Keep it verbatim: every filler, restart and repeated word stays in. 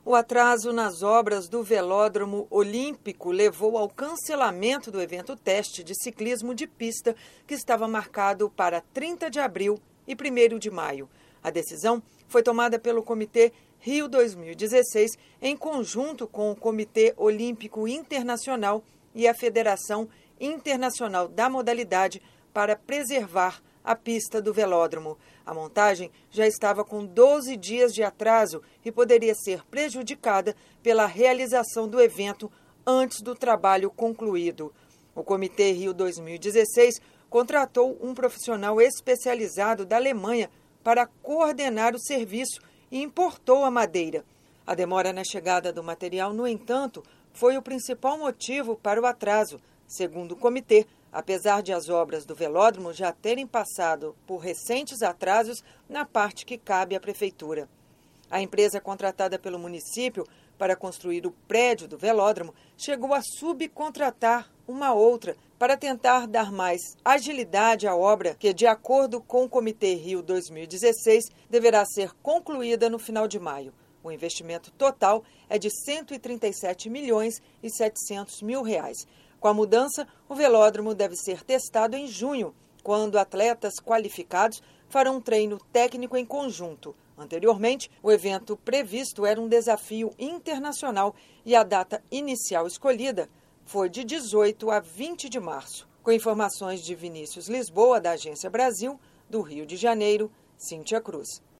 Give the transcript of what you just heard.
O atraso nas obras do Velódromo Olímpico levou ao cancelamento do evento teste de ciclismo de pista que estava marcado para trinta de abril e primeiro de maio. A decisão foi tomada pelo Comitê Rio dois mil e dezesseis em conjunto com o Comitê Olímpico Internacional e a Federação Internacional da Modalidade para preservar a pista do velódromo. A montagem já estava com doze dias de atraso e poderia ser prejudicada pela realização do evento antes do trabalho concluído. O Comitê Rio dois mil e dezesseis contratou um profissional especializado da Alemanha para coordenar o serviço e importou a madeira. A demora na chegada do material, no entanto, foi o principal motivo para o atraso. Segundo o comitê, apesar de as obras do velódromo já terem passado por recentes atrasos na parte que cabe à prefeitura. A empresa contratada pelo município para construir o prédio do velódromo chegou a subcontratar uma outra para tentar dar mais agilidade à obra que, de acordo com o Comitê Rio dois mil e dezesseis, deverá ser concluída no final de maio. O investimento total é de cento e trinta e sete milhões e setecentos mil reais. Com a mudança, o velódromo deve ser testado em junho, quando atletas qualificados farão um treino técnico em conjunto. Anteriormente, o evento previsto era um desafio internacional e a data inicial escolhida foi de dezoito a vinte de março. Com informações de Vinícius Lisboa, da Agência Brasil, do Rio de Janeiro, Cíntia Cruz.